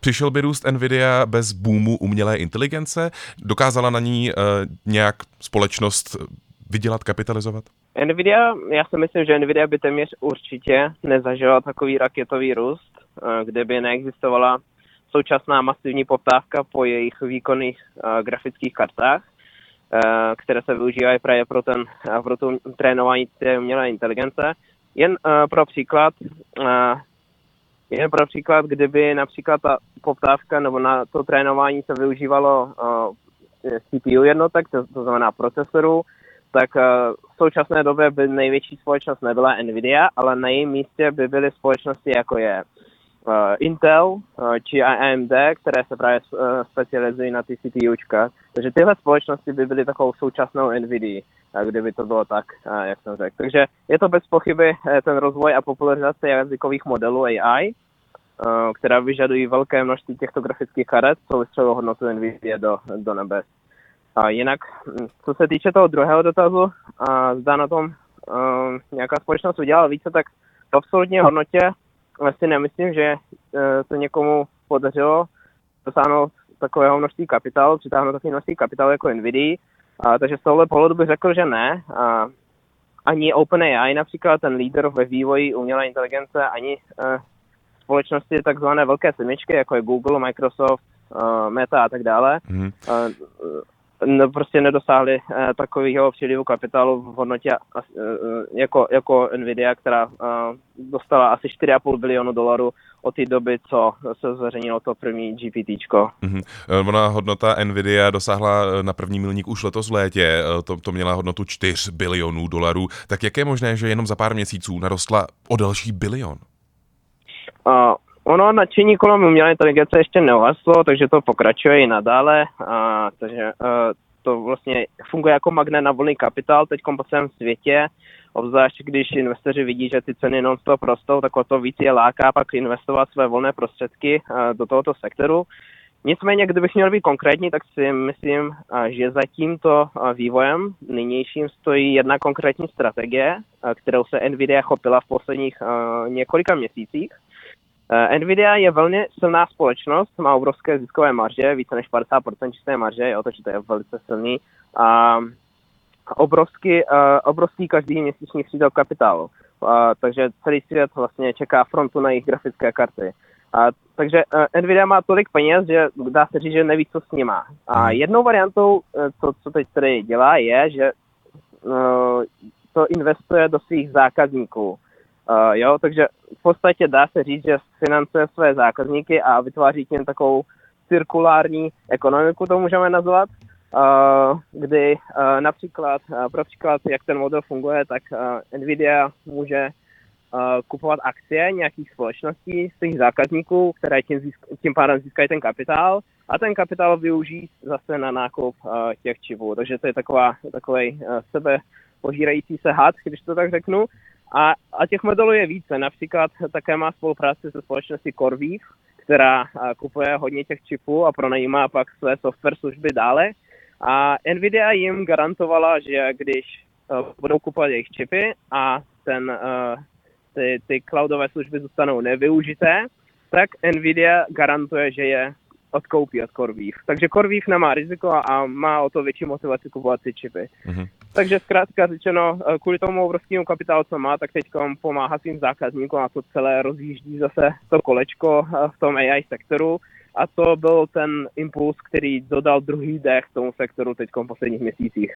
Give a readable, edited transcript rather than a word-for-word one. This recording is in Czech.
Přišel by růst Nvidia bez boomu umělé inteligence? Dokázala na ní nějak společnost vydělat, kapitalizovat? Nvidia, já si myslím, že Nvidia by téměř určitě nezažila takový raketový růst, kde by neexistovala současná masivní poptávka po jejich výkonných grafických kartách, které se využívají právě pro to trénování té umělé inteligence. Jen pro příklad, kdyby například ta poptávka nebo na to trénování se využívalo CPU jednotek, to znamená procesorů, tak v současné době by největší společnost nebyla Nvidia, ale na jejím místě by byly společnosti jako je Intel či AMD, které se právě specializují na ty CPUčka. Takže tyhle společnosti by byly takovou současnou Nvidia, kdyby to bylo tak, jak jsem řekl. Takže je to bez pochyby ten rozvoj a popularizace jazykových modelů AI, která vyžadují velké množství těchto grafických karet, co vystřelilo hodnotu Nvidia do nebes. A jinak, co se týče toho druhého dotazu, zda na tom nějaká společnost udělala více, tak v absolutní hodnotě vlastně nemyslím, že se někomu podařilo dosáhnout takového množství kapitálu, přitáhnout takové množství kapitálu jako Nvidia. Takže z tohohle pohledu bych řekl, že ne. Ani OpenAI, například ten lídr ve vývoji umělé inteligence, ani společnosti takzvané velké sedmičky, jako je Google, Microsoft, Meta a tak dále, prostě nedosáhli takového přílivu kapitálu v hodnotě jako Nvidia, která dostala asi $4,5 bilionu od té doby, co se zveřejnilo to první GPTčko. Ona hodnota Nvidia dosáhla na první milník už letos v létě, to měla hodnotu $4 bilionů. Tak jak je možné, že jenom za pár měsíců narostla o další bilion? Ono nadšení kolem umělé inteligence ještě neuhaslo, takže to pokračuje i nadále. Takže to vlastně funguje jako magnet na volný kapitál teď po celém světě. Obzvlášť když investoři vidí, že ty ceny non-stop rostou, tak o to víc je láká pak investovat své volné prostředky do tohoto sektoru. Nicméně, kdybych měl být konkrétní, tak si myslím, že za tímto vývojem nynějším stojí jedna konkrétní strategie, kterou se Nvidia chopila v posledních několika měsících. Nvidia je velmi silná společnost, má obrovské ziskové marže, více než 50% čisté marže, jo, takže to je velice silný. Obrovský každý měsíční příděl kapitálu. Takže celý svět vlastně čeká frontu na jejich grafické karty. Takže Nvidia má tolik peněz, že dá se říct, že neví, co s nima. A jednou variantou, co teď tady dělá, je, že to investuje do svých zákazníků. Takže v podstatě dá se říct, že financuje své zákazníky a vytváří tím takovou cirkulární ekonomiku, to můžeme nazvat, kdy například, pro příklad, jak ten model funguje, tak Nvidia může kupovat akcie nějakých společností z těch zákazníků, které tím pádem získají ten kapitál a ten kapitál využijí zase na nákup těch čipů. Takže to je takový sebepožírající se had, když to tak řeknu. A těch modelů je více. Například také má spolupráci se společností CoreWeave, která kupuje hodně těch čipů a pronajímá pak své software služby dále. A Nvidia jim garantovala, že když budou kupovat jejich čipy a ty cloudové služby zůstanou nevyužité, tak Nvidia garantuje, že je odkoupí od CoreWeave. Takže CoreWeave nemá riziko a má o to větší motivaci kupovat ty čipy. Takže zkrátka řečeno, kvůli tomu obrovskému kapitálu, co má, tak teď pomáhá svým zákazníkům a to celé rozjíždí zase to kolečko v tom AI sektoru. A to byl ten impuls, který dodal druhý dech tomu sektoru teď v posledních měsících.